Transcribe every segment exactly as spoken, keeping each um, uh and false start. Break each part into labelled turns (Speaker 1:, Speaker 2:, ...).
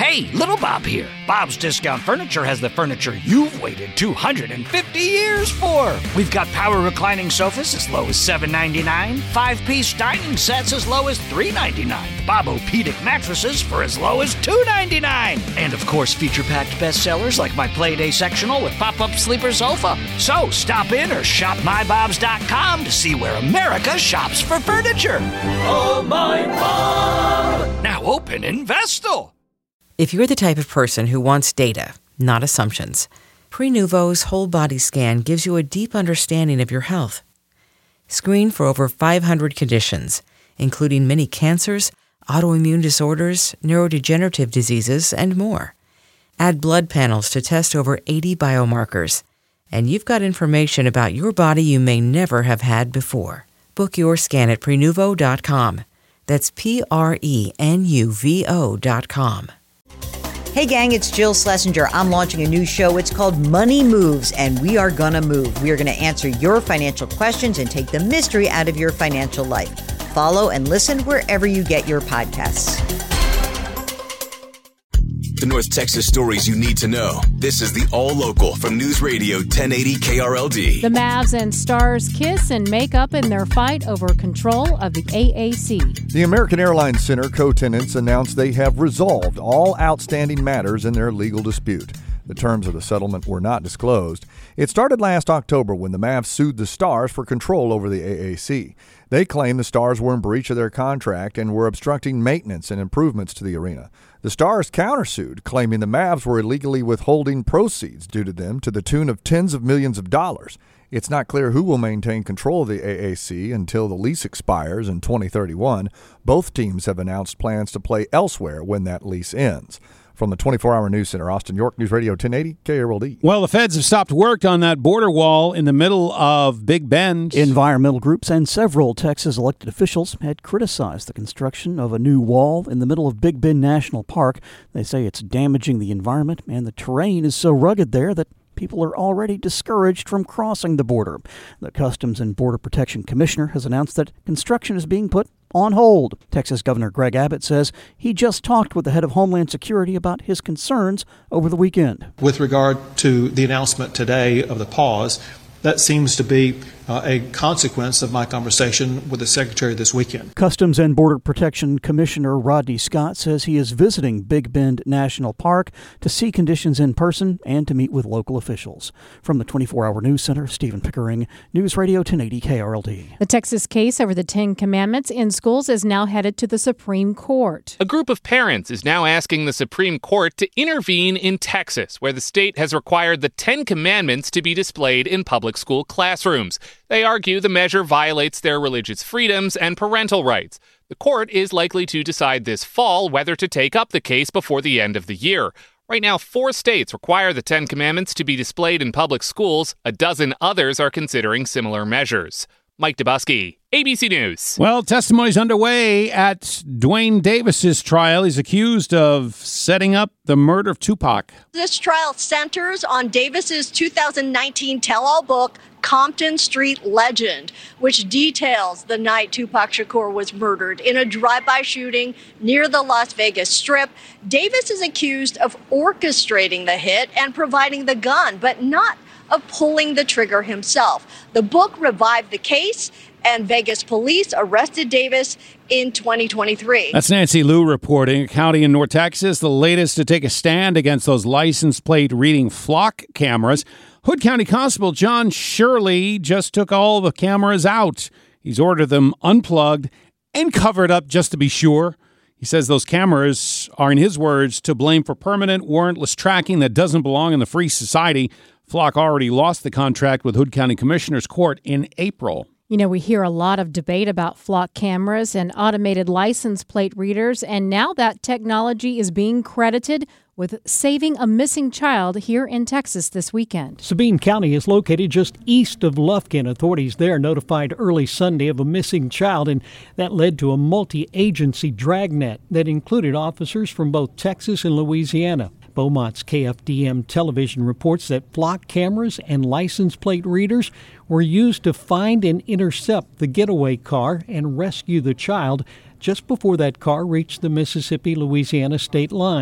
Speaker 1: Hey, Little Bob here. Bob's Discount Furniture has the furniture you've waited two hundred fifty years for. We've got power reclining sofas as low as seven ninety-nine, five-piece dining sets as low as three ninety-nine, Bob-O-Pedic mattresses for as low as two ninety-nine, and of course feature-packed bestsellers like my Playday sectional with pop-up sleeper sofa. So stop in or shop my bobs dot com to see where America shops for furniture.
Speaker 2: Oh, my Bob!
Speaker 1: Now open in Vestal.
Speaker 3: If you're the type of person who wants data, not assumptions, Prenuvo's whole body scan gives you a deep understanding of your health. Screen for over five hundred conditions, including many cancers, autoimmune disorders, neurodegenerative diseases, and more. Add blood panels to test over eighty biomarkers, and you've got information about your body you may never have had before. Book your scan at Prenuvo dot com. That's P R E N U V O dot com.
Speaker 4: Hey gang, it's Jill Schlesinger. I'm launching a new show. It's called Money Moves, and we are gonna move. We are gonna answer your financial questions and take the mystery out of your financial life. Follow and listen wherever you get your podcasts.
Speaker 5: The North Texas stories you need to know. This is the All Local from News Radio ten eighty K R L D.
Speaker 6: The Mavs and Stars kiss and make up in their fight over control of the A A C.
Speaker 7: The American Airlines Center co-tenants announced they have resolved all outstanding matters in their legal dispute. The terms of the settlement were not disclosed. It started last October when the Mavs sued the Stars for control over the A A C. They claim the Stars were in breach of their contract and were obstructing maintenance and improvements to the arena. The Stars countersued, claiming the Mavs were illegally withholding proceeds due to them to the tune of tens of millions of dollars. It's not clear who will maintain control of the A A C until the lease expires in twenty thirty-one. Both teams have announced plans to play elsewhere when that lease ends. From the twenty-four hour News Center, Austin, York, News Radio ten eighty K R L D.
Speaker 8: Well, the feds have stopped work on that border wall in the middle of Big Bend.
Speaker 9: Environmental groups and several Texas elected officials had criticized the construction of a new wall in the middle of Big Bend National Park. They say it's damaging the environment, and the terrain is so rugged there that people are already discouraged from crossing the border. The Customs and Border Protection Commissioner has announced that construction is being put on hold. Texas Governor Greg Abbott says he just talked with the head of Homeland Security about his concerns over the weekend.
Speaker 10: With regard to the announcement today of the pause, that seems to be uh, a consequence of my conversation with the Secretary this weekend.
Speaker 9: Customs and Border Protection Commissioner Rodney Scott says he is visiting Big Bend National Park to see conditions in person and to meet with local officials. From the twenty-four hour News Center, Stephen Pickering, News Radio ten eighty K R L D.
Speaker 6: The Texas case over the Ten Commandments in schools is now headed to the Supreme Court.
Speaker 11: A group of parents is now asking the Supreme Court to intervene in Texas, where the state has required the Ten Commandments to be displayed in public school classrooms. They argue the measure violates their religious freedoms and parental rights. The court is likely to decide this fall whether to take up the case before the end of the year. Right now, four states require the Ten Commandments to be displayed in public schools. A dozen others are considering similar measures. Mike Dubusky, A B C News.
Speaker 8: Well, testimony's underway at Dwayne Davis's trial. He's accused of setting up the murder of Tupac.
Speaker 12: This trial centers on Davis's two thousand nineteen tell-all book, Compton Street Legend, which details the night Tupac Shakur was murdered in a drive-by shooting near the Las Vegas Strip. Davis is accused of orchestrating the hit and providing the gun, but not of pulling the trigger himself. The book revived the case, and Vegas police arrested Davis in twenty twenty-three.
Speaker 8: That's Nancy Liu reporting. A county in North Texas, the latest to take a stand against those license plate reading flock cameras. Hood County Constable John Shirley just took all the cameras out. He's ordered them unplugged and covered up just to be sure. He says those cameras are, in his words, to blame for permanent warrantless tracking that doesn't belong in the free society. Flock already lost the contract with Hood County Commissioner's Court in April.
Speaker 6: You know, we hear a lot of debate about flock cameras and automated license plate readers, and now that technology is being credited with saving a missing child here in Texas this weekend.
Speaker 13: Sabine County is located just east of Lufkin. Authorities there notified early Sunday of a missing child, and that led to a multi-agency dragnet that included officers from both Texas and Louisiana. Beaumont's K F D M television reports that flock cameras and license plate readers were used to find and intercept the getaway car and rescue the child just before that car reached the Mississippi-Louisiana state line.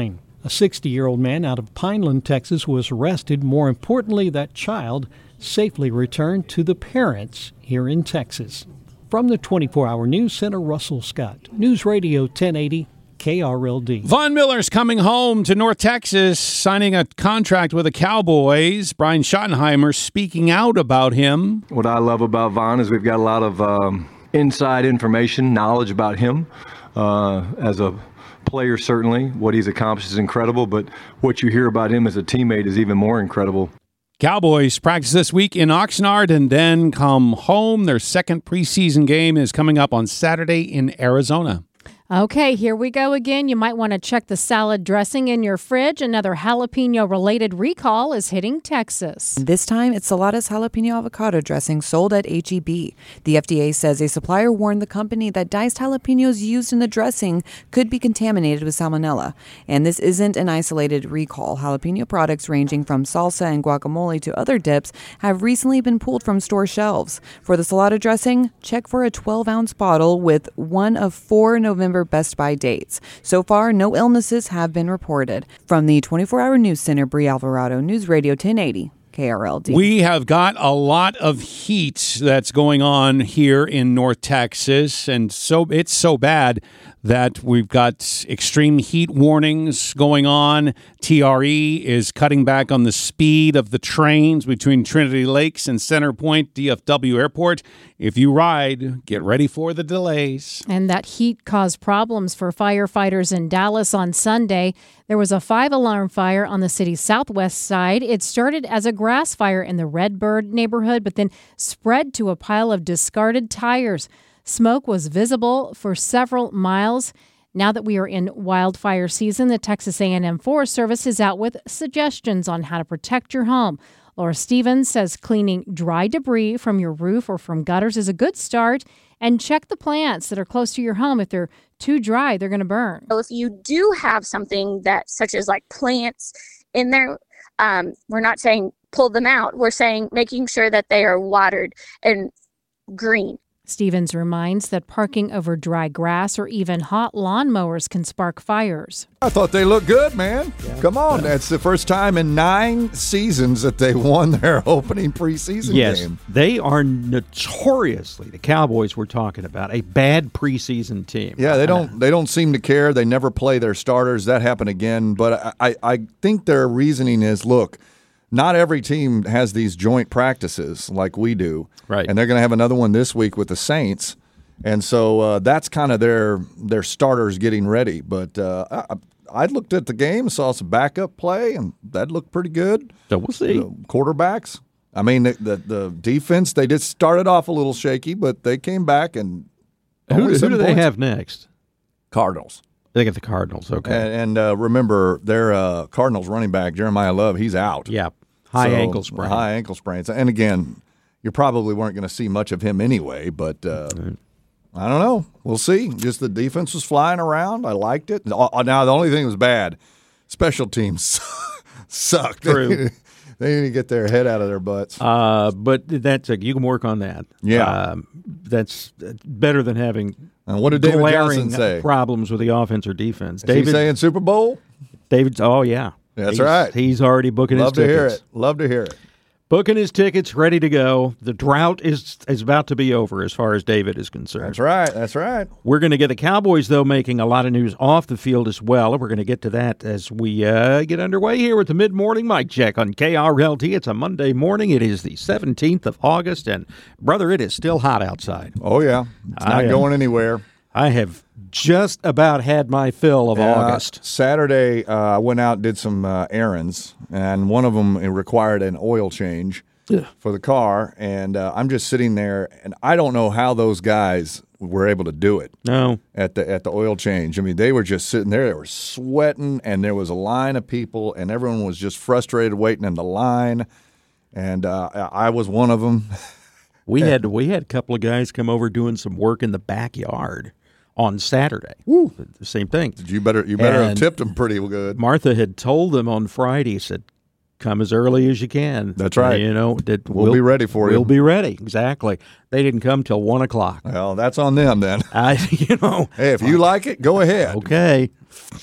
Speaker 13: A sixty-year-old man out of Pineland, Texas, was arrested. More importantly, that child safely returned to the parents here in Texas. From the twenty-four hour News Center, Russell Scott. News Radio ten eighty K R L D.
Speaker 8: Von Miller's coming home to North Texas, signing a contract with the Cowboys. Brian Schottenheimer speaking out about him.
Speaker 14: What I love about Von is we've got a lot of um, inside information, knowledge about him uh, as a player, certainly. What he's accomplished is incredible, but what you hear about him as a teammate is even more incredible.
Speaker 8: Cowboys practice this week in Oxnard and then come home. Their second preseason game is coming up on Saturday in Arizona.
Speaker 6: Okay, here we go again. You might want to check the salad dressing in your fridge. Another jalapeno-related recall is hitting Texas.
Speaker 15: This time, it's Salada's jalapeno avocado dressing sold at H E B. The F D A says a supplier warned the company that diced jalapenos used in the dressing could be contaminated with salmonella. And this isn't an isolated recall. Jalapeno products ranging from salsa and guacamole to other dips have recently been pulled from store shelves. For the Salada dressing, check for a twelve ounce bottle with one of four November Best Buy dates. So far, no illnesses have been reported. From the twenty-four hour News Center, Brie Alvarado, News Radio ten eighty K R L D.
Speaker 8: We have got a lot of heat that's going on here in North Texas, and so it's so bad that we've got extreme heat warnings going on. T R E is cutting back on the speed of the trains between Trinity Lakes and Center Point D F W Airport. If you ride, get ready for the delays.
Speaker 6: And that heat caused problems for firefighters in Dallas on Sunday. There was a five-alarm fire on the city's southwest side. It started as a grass fire in the Redbird neighborhood, but then spread to a pile of discarded tires. Smoke was visible for several miles. Now that we are in wildfire season, the Texas A and M Forest Service is out with suggestions on how to protect your home. Laura Stevens says cleaning dry debris from your roof or from gutters is a good start. And check the plants that are close to your home. If they're too dry, they're going to burn.
Speaker 16: So if you do have something that, such as like plants in there, um, we're not saying pull them out. We're saying making sure that they are watered and green.
Speaker 6: Stevens reminds that parking over dry grass or even hot lawnmowers can spark fires.
Speaker 7: I thought they looked good, man. Yeah. Come on. That's the first time in nine seasons that they won their opening preseason
Speaker 17: yes,
Speaker 7: game.
Speaker 17: Yes, they are notoriously, the Cowboys we're talking about, a bad preseason team.
Speaker 7: Yeah, they don't they don't seem to care. They never play their starters. That happened again. But I, I think their reasoning is, look, not every team has these joint practices like we do.
Speaker 17: Right.
Speaker 7: And they're going to have another one this week with the Saints. And so uh, that's kind of their their starters getting ready. But uh, I, I looked at the game, saw some backup play, and that looked pretty good.
Speaker 17: So we'll see.
Speaker 7: The quarterbacks. I mean, the, the, the defense, they just started off a little shaky, but they came back. and
Speaker 17: Who, who do they
Speaker 7: points.
Speaker 17: have next?
Speaker 7: Cardinals.
Speaker 17: They get the Cardinals, okay.
Speaker 7: And, and uh, remember, their uh, Cardinals running back, Jeremiah Love, he's out.
Speaker 17: Yeah, high
Speaker 7: so,
Speaker 17: ankle sprain.
Speaker 7: High ankle sprains. And again, you probably weren't going to see much of him anyway, but uh, right. I don't know. We'll see. Just the defense was flying around. I liked it. Now, the only thing that was bad, special teams sucked.
Speaker 17: True.
Speaker 7: They need to get their head out of their butts.
Speaker 17: Uh, but that's a, you can work on that.
Speaker 7: Yeah.
Speaker 17: Um, that's better than having
Speaker 7: and what did David
Speaker 17: glaring
Speaker 7: Johnson say?
Speaker 17: Problems with the offense or defense.
Speaker 7: Is
Speaker 17: David,
Speaker 7: he saying Super Bowl?
Speaker 17: David's, oh, yeah.
Speaker 7: That's
Speaker 17: he's,
Speaker 7: right.
Speaker 17: He's already booking
Speaker 7: Love
Speaker 17: his tickets.
Speaker 7: Love to hear it. Love to hear it.
Speaker 17: Booking his tickets, ready to go. The drought is is about to be over as far as David is concerned.
Speaker 7: That's right. That's right.
Speaker 17: We're going to get the Cowboys, though, making a lot of news off the field as well. We're going to get to that as we uh, get underway here with the mid-morning mic check on K R L T. It's a Monday morning. It is the seventeenth of August, and, brother, it is still hot outside.
Speaker 7: Oh, yeah. It's not
Speaker 17: I,
Speaker 7: going anywhere.
Speaker 17: I have just about had my fill of
Speaker 7: uh,
Speaker 17: August.
Speaker 7: Saturday, uh, I went out and did some uh, errands, and one of them required an oil change
Speaker 17: yeah.
Speaker 7: for the car, and uh, I'm just sitting there, and I don't know how those guys were able to do it.
Speaker 17: No.
Speaker 7: At the at the oil change. I mean, they were just sitting there. They were sweating, and there was a line of people, and everyone was just frustrated waiting in the line, and uh, I was one of them.
Speaker 17: we had we had a couple of guys come over doing some work in the backyard on Saturday.
Speaker 7: Woo.
Speaker 17: The same thing.
Speaker 7: You better you better
Speaker 17: and
Speaker 7: have tipped them pretty good.
Speaker 17: Martha had told them on Friday, said, come as early as you can.
Speaker 7: That's right.
Speaker 17: You know, that
Speaker 7: we'll, we'll be ready for
Speaker 17: we'll
Speaker 7: you.
Speaker 17: We'll be ready. Exactly. They didn't come till one o'clock.
Speaker 7: Well, that's on them then.
Speaker 17: I, you know.
Speaker 7: Hey, if you like it, go ahead.
Speaker 17: Okay.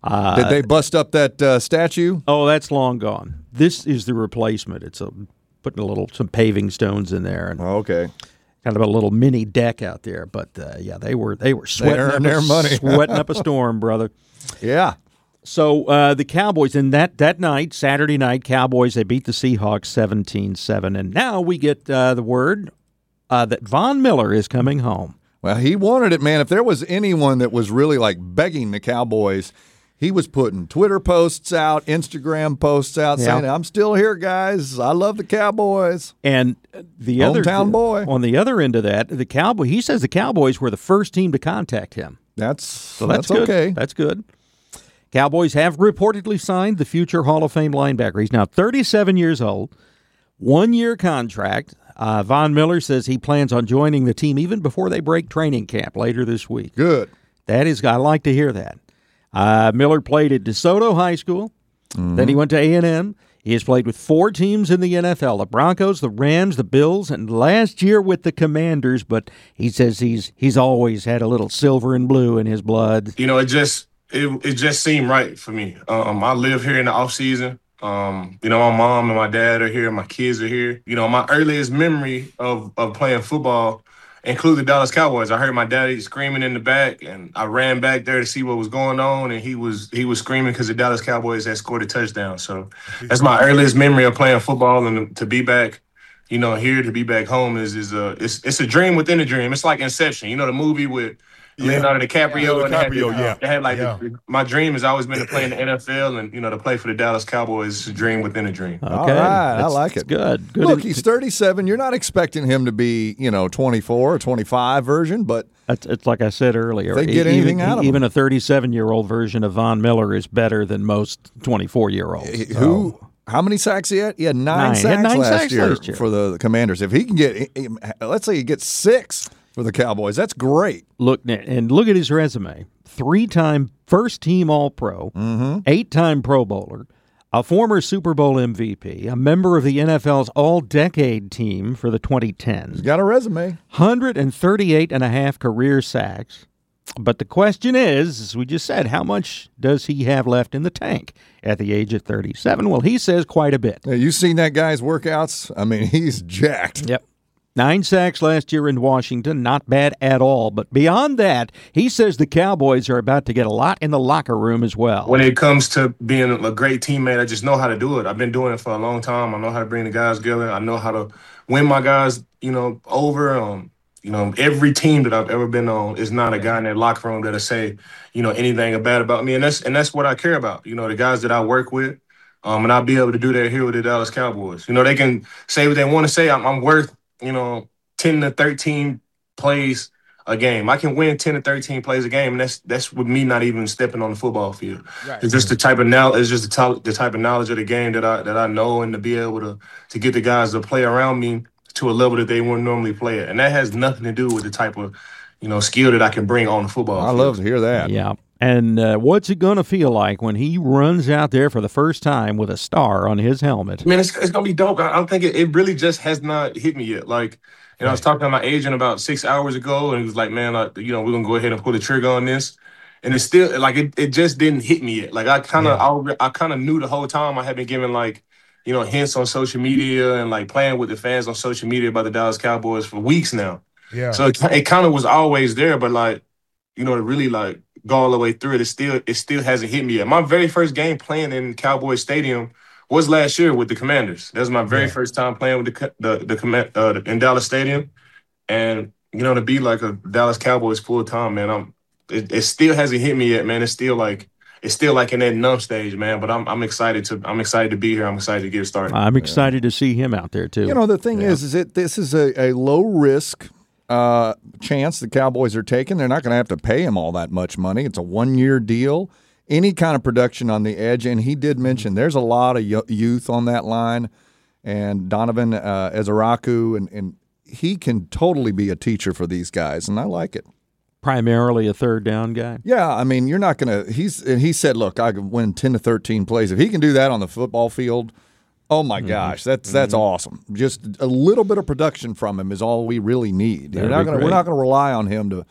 Speaker 17: Uh,
Speaker 7: Did they bust up that uh, statue?
Speaker 17: Oh, that's long gone. This is the replacement. It's a, putting a little some paving stones in there. And
Speaker 7: oh, okay.
Speaker 17: Kind of a little mini deck out there. But, uh, yeah, they were they were sweating,
Speaker 7: they
Speaker 17: up,
Speaker 7: their
Speaker 17: a,
Speaker 7: money.
Speaker 17: sweating up a storm, brother.
Speaker 7: Yeah.
Speaker 17: So uh, the Cowboys, and that, that night, Saturday night, Cowboys, they beat the Seahawks seventeen seven. And now we get uh, the word uh, that Von Miller is coming home.
Speaker 7: Well, he wanted it, man. If there was anyone that was really like begging the Cowboys, he was putting Twitter posts out, Instagram posts out,
Speaker 17: Yeah.
Speaker 7: saying, I'm still here, guys. I love the Cowboys.
Speaker 17: And the
Speaker 7: Hometown
Speaker 17: other
Speaker 7: boy.
Speaker 17: On the other end of that, the Cowboy, he says the Cowboys were the first team to contact him.
Speaker 7: That's,
Speaker 17: so that's,
Speaker 7: that's
Speaker 17: good.
Speaker 7: okay.
Speaker 17: That's good. Cowboys have reportedly signed the future Hall of Fame linebacker. He's now thirty-seven years old, one-year contract. Uh, Von Miller says he plans on joining the team even before they break training camp later this week.
Speaker 7: Good.
Speaker 17: That is, I like to hear that. Uh, Miller played at DeSoto High School.
Speaker 7: Mm-hmm.
Speaker 17: Then he went to A and M. He has played with four teams in the N F L, the Broncos, the Rams, the Bills, and last year with the Commanders. But he says he's he's always had a little silver and blue in his blood.
Speaker 18: You know, it just it it just seemed right for me. Um, I live here in the off season. Um, you know, my mom and my dad are here. My kids are here. You know, my earliest memory of of playing football include the Dallas Cowboys. I heard my daddy screaming in the back, and I ran back there to see what was going on, and he was he was screaming because the Dallas Cowboys had scored a touchdown. So that's my earliest memory of playing football, and to be back, you know, here to be back home is is a it's it's a dream within a dream. It's like Inception, you know, the movie with
Speaker 19: Yeah.
Speaker 18: Leonardo DiCaprio.
Speaker 19: Yeah,
Speaker 18: and they had,
Speaker 19: DiCaprio, yeah.
Speaker 18: they had like
Speaker 19: Yeah.
Speaker 18: the, my dream has always been to play in the N F L, and you know, to play for the Dallas Cowboys is a dream within a dream.
Speaker 17: Okay.
Speaker 7: All right. I
Speaker 17: That's-
Speaker 7: like
Speaker 17: that's
Speaker 7: it.
Speaker 17: good. Good.
Speaker 7: Look, he's thirty-seven. You're not expecting him to be, you know, twenty-four or twenty-five version, but
Speaker 17: It's, it's like I said earlier.
Speaker 7: If they get
Speaker 17: even,
Speaker 7: anything out of
Speaker 17: even a thirty-seven-year-old version of Von Miller is better than most twenty-four-year-olds.
Speaker 7: who? How many sacks he had? He had nine,
Speaker 17: Nine. He
Speaker 7: sacks,
Speaker 17: had nine
Speaker 7: last,
Speaker 17: sacks
Speaker 7: year
Speaker 17: last year.
Speaker 7: for the, the Commanders. If he can get, let's say he gets six for the Cowboys, that's great.
Speaker 17: Look and look at his resume: three-time first-team All-Pro,
Speaker 7: Mm-hmm.
Speaker 17: eight-time Pro Bowler, a former Super Bowl M V P, a member of the N F L's All-Decade team for the twenty tens.
Speaker 7: He's got a resume.
Speaker 17: one hundred thirty-eight and a half career sacks. But the question is, as we just said, how much does he have left in the tank at the age of thirty-seven? Well, he says quite a bit.
Speaker 7: Yeah, you seen that guy's workouts? I mean, he's jacked.
Speaker 17: Yep. Nine sacks last year in Washington, not bad at all. But beyond that, he says the Cowboys are about to get a lot in the locker room as well.
Speaker 18: When it comes to being a great teammate, I just know how to do it. I've been doing it for a long time. I know how to bring the guys together. I know how to win my guys, you know, over. Um, you know, every team that I've ever been on is not a guy in that locker room that'll say, you know, anything bad about me. And that's and that's what I care about. You know, the guys that I work with, um, and I'll be able to do that here with the Dallas Cowboys. You know, they can say what they want to say. I'm, I'm worth, you know, ten to thirteen plays a game. I can win ten to thirteen plays a game, and that's that's with me not even stepping on the football field.
Speaker 19: Right.
Speaker 18: It's just the type of knowledge. It's just the, type- the type of knowledge of the game that I that I know, and to be able to to get the guys to play around me to a level that they wouldn't normally play at, and that has nothing to do with the type of, you know, skill that I can bring on the football
Speaker 7: I
Speaker 18: field.
Speaker 7: love to hear that.
Speaker 17: Yeah. And uh, what's it going to feel like when he runs out there for the first time with a star on his helmet?
Speaker 18: Man, it's, it's gonna be dope. I, I don't think it, it really just has not hit me yet. Like, you know, I was talking to my agent about six hours ago, and he was like, "Man, uh, you know, we're gonna go ahead and pull the trigger on this." And it's still like it, it just didn't hit me yet. Like I kind of I, I kind of knew the whole time. I had been given like, you know, hints on social media and like playing with the fans on social media about the Dallas Cowboys for weeks now.
Speaker 19: Yeah.
Speaker 18: So it, it kind of was always there, but like, you know, to really like go all the way through it, it still it still hasn't hit me yet. My very first game playing in Cowboys Stadium was last year with the Commanders. That was my very
Speaker 19: Yeah.
Speaker 18: first time playing with the the the, command, uh, the in Dallas Stadium, and you know, to be like a Dallas Cowboys full time, man, I'm it, it still hasn't hit me yet, man. It's still like it's still like in that numb stage, man. But I'm I'm excited to I'm excited to be here. I'm excited to get started.
Speaker 17: I'm excited to see him out there, too.
Speaker 7: You know, the thing is, is it this is a, a low risk uh, chance the Cowboys are taking. They're not going to have to pay him all that much money. It's a one year deal. Any kind of production on the edge, and he did mention there's a lot of y- youth on that line, and Donovan uh, Ezeraku, and and he can totally be a teacher for these guys, and I like it.
Speaker 17: Primarily a third down guy.
Speaker 7: Yeah, I mean, you're not going to – He's and he said, look, I could win ten to thirteen plays. If he can do that on the football field, oh, my
Speaker 17: Mm-hmm.
Speaker 7: gosh, that's that's
Speaker 17: Mhm.
Speaker 7: awesome. Just a little bit of production from him is all we really need. We're
Speaker 17: That'd
Speaker 7: not
Speaker 17: be
Speaker 7: gonna, we're
Speaker 17: great.
Speaker 7: not going to rely on him to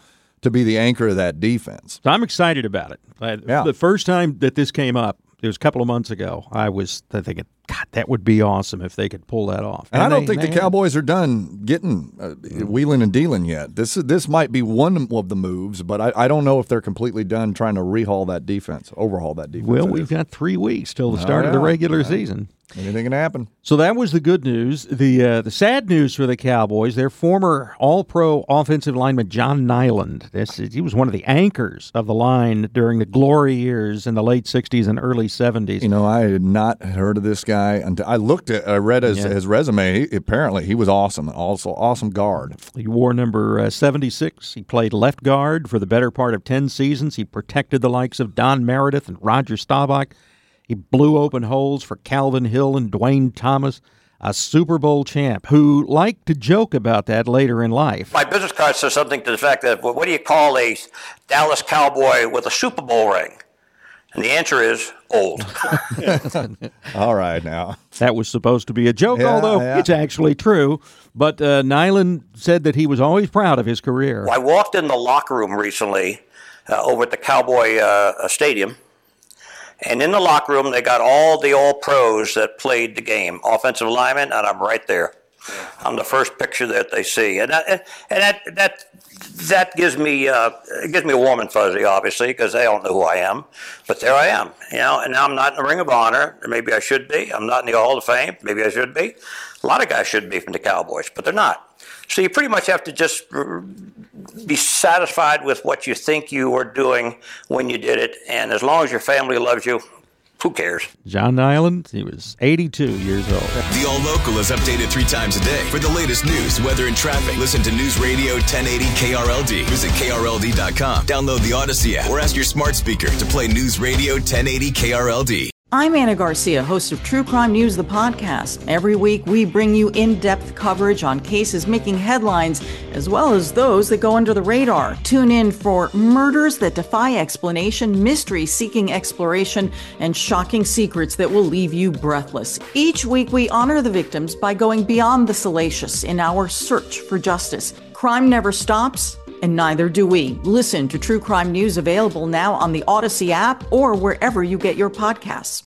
Speaker 7: to be the anchor of that defense.
Speaker 17: So I'm excited about it. I,
Speaker 7: yeah.
Speaker 17: The first time that this came up, it was a couple of months ago, I was thinking, God, that would be awesome if they could pull that off.
Speaker 7: And, and I don't
Speaker 17: they,
Speaker 7: think the Cowboys are done getting uh, wheeling and dealing yet. This this might be one of the moves, but I, I don't know if they're completely done trying to rehaul that defense, overhaul that defense.
Speaker 17: Well, we've got three weeks till the start oh, yeah. of the regular yeah. season.
Speaker 7: Anything can happen.
Speaker 17: So that was the good news. The uh, the sad news for the Cowboys, their former All-Pro offensive lineman John Nyland, this, he was one of the anchors of the line during the glory years in the late sixties and early seventies.
Speaker 7: You know, I had not heard of this guy until I looked at, I read his, yeah. his resume. He, apparently, he was awesome. Also, awesome guard.
Speaker 17: He wore number uh, seventy-six. He played left guard for the better part of ten seasons. He protected the likes of Don Meredith and Roger Staubach. He blew open holes for Calvin Hill and Dwayne Thomas, a Super Bowl champ who liked to joke about that later in life.
Speaker 19: My business card says something to the fact that, what do you call a Dallas Cowboy with a Super Bowl ring? And the answer is old.
Speaker 7: All right, now.
Speaker 17: That was supposed to be a joke, yeah, although yeah. it's actually true. But uh, Nyland said that he was always proud of his career.
Speaker 19: Well, I walked in the locker room recently uh, over at the Cowboy uh, Stadium. And in the locker room, they got all the all-pros that played the game, offensive linemen, and I'm right there. I'm the first picture that they see, and that and that that that gives me uh, it gives me a warm and fuzzy, obviously, because they don't know who I am. But there I am, you know. And now I'm not in the Ring of Honor. Maybe I should be. I'm not in the Hall of Fame. Maybe I should be. A lot of guys should be from the Cowboys, but they're not. So you pretty much have to just be satisfied with what you think you were doing when you did it, and as long as your family loves you, who cares?
Speaker 17: John Nyland, he was eighty-two years old.
Speaker 5: The All Local is updated three times a day. For the latest news, weather, and traffic, listen to News Radio ten eighty K R L D. Visit K R L D dot com. Download the Odyssey app or ask your smart speaker to play News Radio ten eighty K R L D.
Speaker 20: I'm Anna Garcia, host of True Crime News, the podcast. Every week, we bring you in-depth coverage on cases making headlines, as well as those that go under the radar. Tune in for murders that defy explanation, mystery seeking exploration, and shocking secrets that will leave you breathless. Each week, we honor the victims by going beyond the salacious in our search for justice. Crime never stops, and neither do we. Listen to True Crime News, available now on the Odyssey app or wherever you get your podcasts.